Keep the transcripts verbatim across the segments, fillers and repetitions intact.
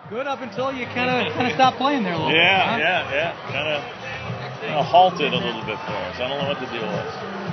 Good up until you kind of kind of stopped playing there a little yeah, bit. Huh? Yeah, yeah, yeah. Kind of uh, halted a little bit for us. I don't know what the deal was.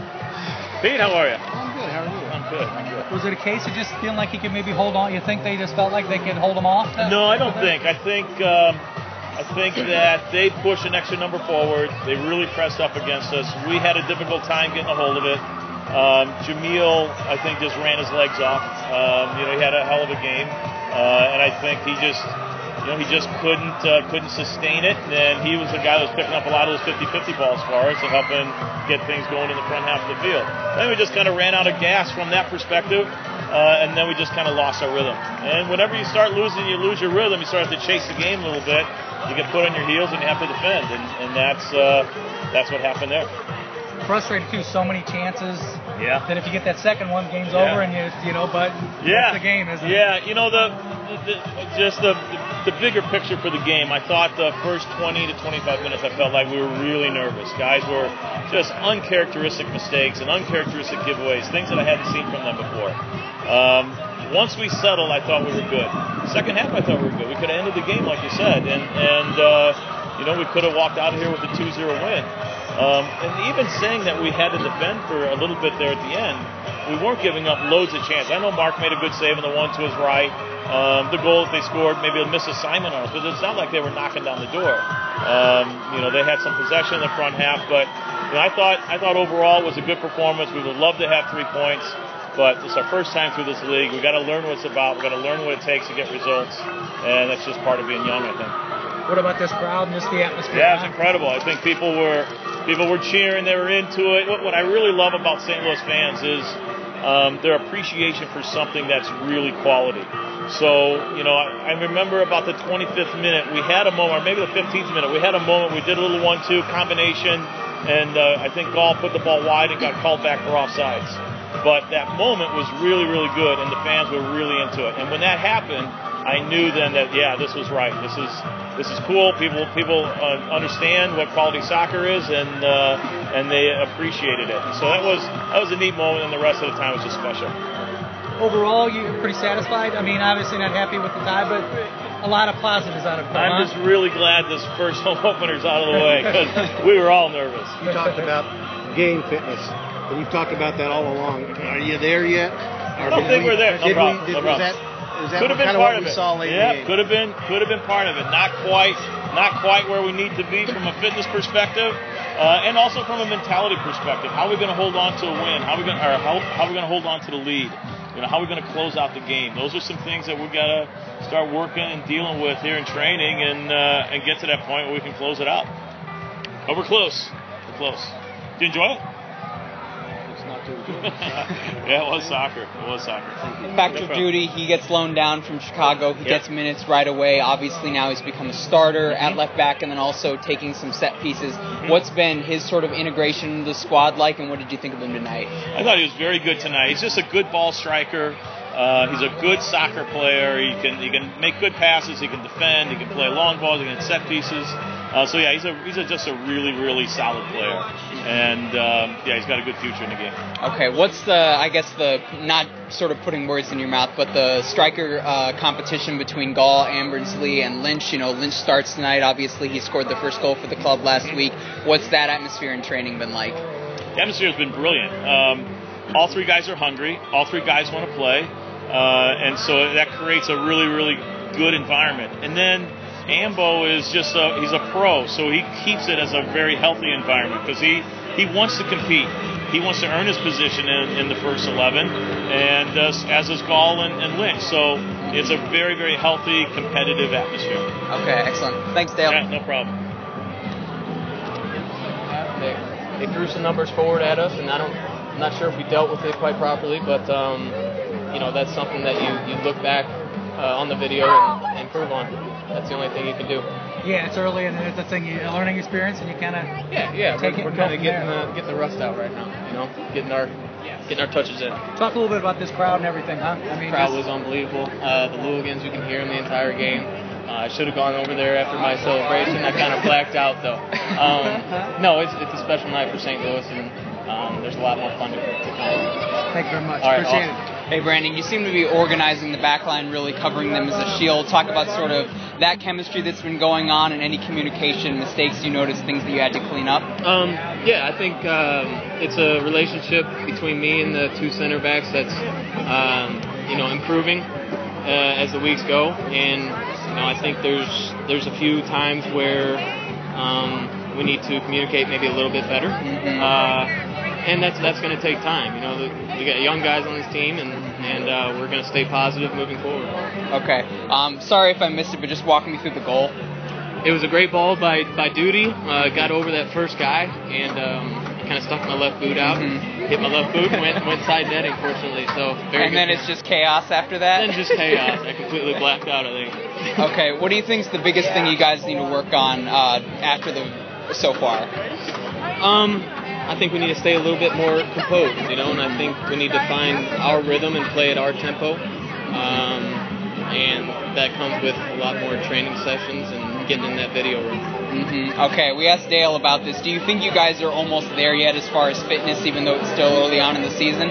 Pete, how are you? I'm good. How are you? I'm good. I'm good. Was it a case of just feeling like he could maybe hold on? You think they just felt like they could hold him off? No, I don't think. I think um, I think that they pushed an extra number forward. They really pressed up against us. We had a difficult time getting a hold of it. Um, Jameel, I think, just ran his legs off. Um, you know, he had a hell of a game, uh, and I think he just, you know, he just couldn't uh, couldn't sustain it. And he was the guy that was picking up a lot of those fifty-fifty balls for us and helping get things going in the front half of the field. Then we just kind of ran out of gas from that perspective, uh, and then we just kind of lost our rhythm. And whenever you start losing, you lose your rhythm. You start to chase the game a little bit. You get put on your heels and you have to defend, and, and that's uh, that's what happened there. Frustrated too, so many chances. Yeah. That if you get that second one, game's Yeah. over, and you you know, but yeah. that's the game, isn't yeah. it? Yeah, you know the, the, the just the the bigger picture for the game. I thought the first twenty to twenty-five minutes, I felt like we were really nervous. Guys were just uncharacteristic mistakes and uncharacteristic giveaways, things that I hadn't seen from them before. Um, once we settled, I thought we were good. Second half, I thought we were good. We could have ended the game, like you said, and and uh, you know we could have walked out of here with a two zero win. Um, and even saying that we had to defend for a little bit there at the end, we weren't giving up loads of chances. I know Mark made a good save on the one to his right. Um, the goal that they scored, maybe a missed assignment on us, but it's not like they were knocking down the door. Um, you know, they had some possession in the front half, but you know, I thought I thought overall it was a good performance. We would love to have three points, but it's our first time through this league. We've got to learn what it's about. We've got to learn what it takes to get results, and that's just part of being young, I think. What about this crowd and just the atmosphere? Yeah, it's incredible. I think people were people were cheering. They were into it. What, what I really love about Saint Louis fans is um, their appreciation for something that's really quality. So, you know, I, I remember about the twenty-fifth minute, we had a moment, or maybe the fifteenth minute, we had a moment, we did a little one two combination, and uh, I think Gall put the ball wide and got called back for offsides. But that moment was really, really good, and the fans were really into it. And when that happened, I knew then that, yeah, this was right. This is this is cool. People people uh, understand what quality soccer is, and uh, and they appreciated it. So that was that was a neat moment, and the rest of the time was just special. Overall, you're pretty satisfied? I mean, obviously not happy with the tie, but a lot of positives out of it. I'm just really glad this first home opener's out of the way, because we were all nervous. You talked about game fitness, and you've talked about that all along. Are you there yet? I don't think we, we're there. No did problem. We, did, no problem. Was that, is that could have been kind part of of what we it. saw late yeah, in the game? could have been, could have been part of it. Not quite, not quite where we need to be from a fitness perspective, uh, and also from a mentality perspective. How are we going to hold on to a win? How are we going, or how, how are we going to hold on to the lead? You know, how are we going to close out the game? Those are some things that we've got to start working and dealing with here in training, and uh, and get to that point where we can close it out. But we're close. We're close. Did you enjoy it? Yeah, it was soccer. It was soccer. Factor duty, he gets loaned down from Chicago. He yep. gets minutes right away. Obviously now he's become a starter mm-hmm. at left back, and then also taking some set pieces. Mm-hmm. What's been his sort of integration into the squad like, and what did you think of him tonight? I thought he was very good tonight. He's just a good ball striker. Uh, he's a good soccer player. He can he can make good passes. He can defend. He can play long balls. He can set pieces. Uh, so yeah, he's a he's a, just a really really solid player, and um, yeah, he's got a good future in the game. Okay, what's the I guess the not sort of putting words in your mouth, but the striker uh, competition between Gall, Ambersley, and Lynch? You know, Lynch starts tonight. Obviously, he scored the first goal for the club last mm-hmm. week. What's that atmosphere in training been like? The atmosphere has been brilliant. Um, all three guys are hungry. All three guys want to play. Uh, and so that creates a really, really good environment. And then Ambo is just a, he's a pro, so he keeps it as a very healthy environment because he, he wants to compete. He wants to earn his position in, in the first eleven, and uh, as is Gall and, and Lynch. So it's a very, very healthy, competitive atmosphere. Okay, excellent. Thanks, Dale. Yeah, no problem. They, they threw some numbers forward at us, and I don't, I'm not sure if we dealt with it quite properly, but um, you know, that's something that you, you look back uh, on the video and improve on. That's the only thing you can do. Yeah, it's early, and it's a thing, you, a learning experience, and you kind of yeah, yeah. Take we're it we're kind of getting there. the getting the rust out right now. You know, getting our getting our touches in. Talk a little bit about this crowd and everything, huh? I mean, the crowd just... was unbelievable. Uh, the Louligans, you can hear them the entire game. Uh, I should have gone over there after my celebration. I kind of blacked out though. Um, no, it's it's a special night for Saint Louis, and um, there's a lot more fun to come. Thank you very much. All right, Appreciate awesome. it. Hey, Brandon, you seem to be organizing the back line, really covering them as a shield. Talk about sort of that chemistry that's been going on and any communication mistakes you noticed, things that you had to clean up? Um, yeah, I think um, it's a relationship between me and the two center backs that's um, you know improving uh, as the weeks go, and you know I think there's there's a few times where um, we need to communicate maybe a little bit better, Mm-hmm. uh, and that's that's going to take time. You know, the, we got young guys on this team, and and uh, we're going to stay positive moving forward. Okay. Um, sorry if I missed it, but just walk me through the goal. It was a great ball by by Duty. Uh, got over that first guy and um, kind of stuck my left boot out. Mhm. Hit my left boot, went went side netting, fortunately. So very And good. then it's just chaos after that? then just chaos. I completely blacked out, I think. Okay. What do you think is the biggest thing you guys need to work on uh, after the so far? Um, I think we need to stay a little bit more composed, you know, and I think we need to find our rhythm and play at our tempo. Um, and that comes with a lot more training sessions and getting in that video room. Mm-hmm. Okay, we asked Dale about this. Do you think you guys are almost there yet as far as fitness, even though it's still early on in the season?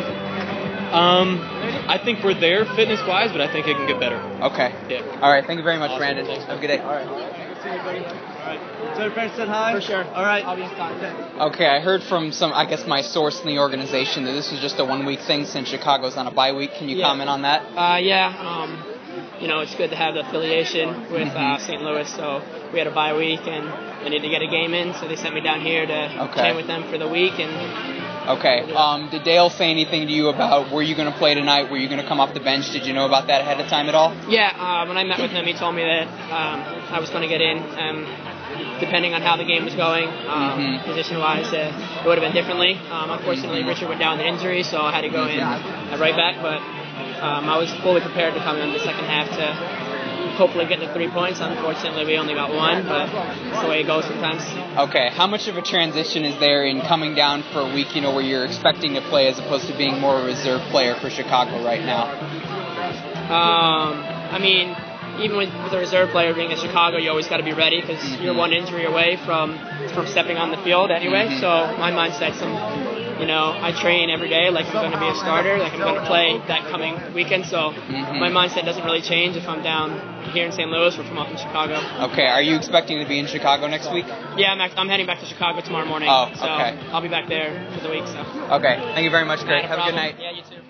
Um, I think we're there fitness-wise, but I think it can get better. Okay. Yeah. All right, thank you very much, Awesome. Brandon. Thanks. Have a good day. All right. Good to see you, buddy. All right. So, friends said hi? For sure. All right. I'll be in contact. Okay, I heard from some, I guess, my source in the organization that this was just a one-week thing since Chicago's on a bye week. Can you Yeah. comment on that? Uh, yeah, um, you know, it's good to have the affiliation with uh, Saint Louis. So we had a bye week and I needed to get a game in, so they sent me down here to Okay. train with them for the week. And Okay. Um, did Dale say anything to you about were you going to play tonight? Were you going to come off the bench? Did you know about that ahead of time at all? yeah, uh, when I met with him, he told me that um, I was going to get in. Um, depending on how the game was going, um, Mhm. position-wise, uh, it would have been differently. Um, unfortunately, Richard went down with injury, so I had to go in at right back. But um, I was fully prepared to come in the second half to hopefully get the three points. Unfortunately, we only got one, but it's the way it goes sometimes. Okay. How much of a transition is there in coming down for a week, you know, where you're expecting to play as opposed to being more a reserve player for Chicago right now? Um, I mean, even with, with a reserve player being in Chicago, you always got to be ready because Mhm. you're one injury away from from stepping on the field anyway. Mhm. So my mindset's, um, you know, I train every day like I'm going to be a starter, like I'm going to play that coming weekend. So Mhm. my mindset doesn't really change if I'm down here in Saint Louis or if I'm up in Chicago. Okay. Are you expecting to be in Chicago next week? Yeah, I'm, act- I'm heading back to Chicago tomorrow morning. Oh, so okay. I'll be back there for the week. So Okay. Thank you very much, Greg. Not a Have a good problem. night. Yeah, you too.